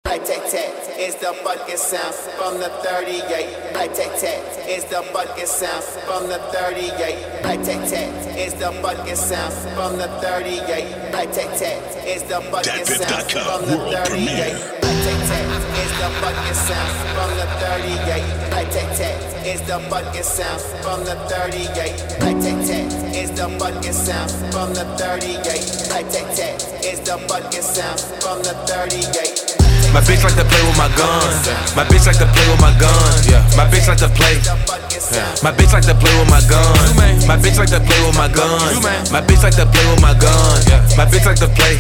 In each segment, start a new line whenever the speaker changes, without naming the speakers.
Rat-tat-tat is the bucket sound from the 38. Rat-tat-tat is the bucket sound from the 38. Rat-tat-tat is the bucket sound from the 38. Rat-tat-tat is the bucket sound from the 38. Rat-tat-tat is the bucket sound from the 38. Rat-tat-tat is the bucket sound from the 38. Rat-tat-tat is the bucket sound from the 38. Rat-tat-tat is the bucket sound from the 38.
My bitch like to play with my gun. My bitch like to play with my gun. My bitch like to play. My bitch like to play with my gun. My bitch like to play with my gun. My bitch like to play with my gun. My bitch like to play.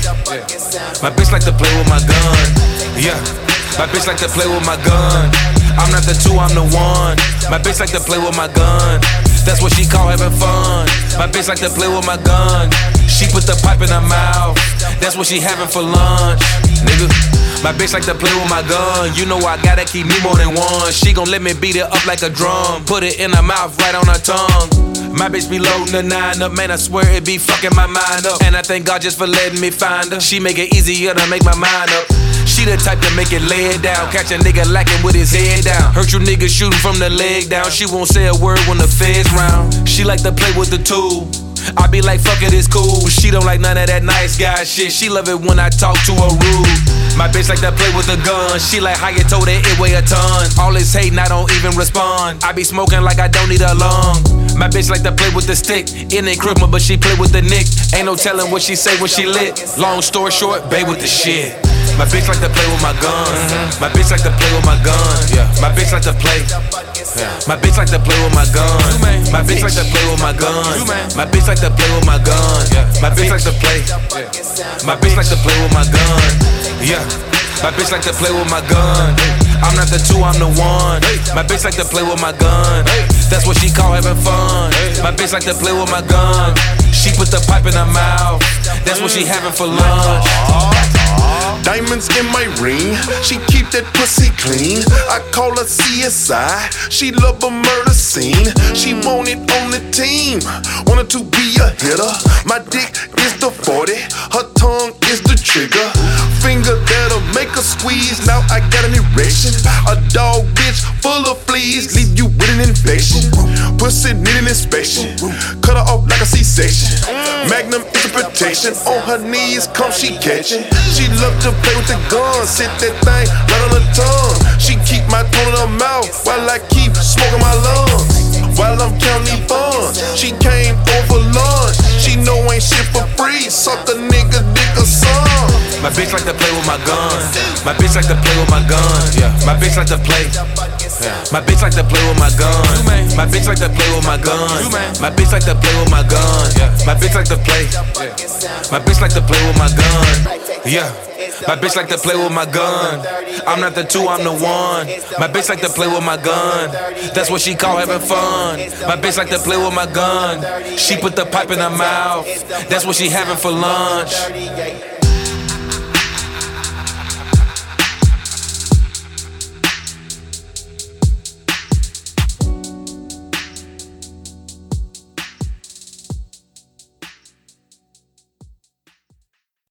My bitch like to play with my gun. Yeah. My bitch like to play with my gun. I'm not the two, I'm the one. My bitch like to play with my gun. That's what she call having fun. My bitch like to play with my gun. She put the pipe in her mouth. That's what she having for lunch, nigga. My bitch like to play with my gun. You know I gotta keep me more than one. She gon' let me beat it up like a drum. Put it in her mouth, right on her tongue. My bitch be loading the 9 up. Man, I swear it be fucking my mind up. And I thank God just for letting me find her. She make it easier to make my mind up. She the type to make it lay it down. Catch a nigga lacking with his head down. Hurt you niggas shooting from the leg down. She won't say a word when the feds round. She like to play with the tool. I be like, fuck it, it's cool. She don't like none of that nice guy shit. She love it when I talk to her rude. My bitch like to play with a gun. She like how you told her it weigh a ton. All this hating, I don't even respond. I be smoking like I don't need a lung. My bitch like to play with the stick. It ain't Christmas, but she play with the Nick. Ain't no telling what she say when she lit. Long story short, babe with the shit. My bitch like to play with my gun. My bitch like to play with my gun. My bitch like to play. My bitch like to play with my gun. My bitch like to play with my gun. My bitch like to play with my gun. My bitch like to play. My bitch like to play with my gun. Yeah. My bitch like to play with my gun. I'm not the two, I'm the one. My bitch like to play with my gun. That's what she call having fun. My bitch like to play with my gun. She put the pipe in her mouth. That's what she having for lunch.
Diamonds in my ring, she keep that pussy clean. I call her CSI, she love a murder scene. She want it on the team, wanted to be a hitter. My dick is the 40, her tongue is the trigger. Finger that'll make her squeeze, now I got an erection. A dog bitch full of fleas, leave you with an infection. Pussy need an inspection, cut her off like a C-section. Magnum is a protection, on her knees come she catching. She love to play with the gun, sit that thing right on her tongue. She keep my tongue in her mouth while I keep smoking my lungs. While I'm counting funds, she came over lunch. She know ain't shit for free, suck a nigga dick or some.
My bitch like to play with my gun. My bitch like to play with my gun. My bitch like to play. My bitch like to play with my gun. My bitch like to play with my gun. My bitch like to play with my gun. My bitch like to play. My bitch like to play with my gun. Yeah. My bitch like to play with my gun. I'm not the two, I'm the one. My bitch like to play with my gun. That's what she call having fun. My bitch like to play with my gun. She put the pipe in her mouth. That's what she having for lunch.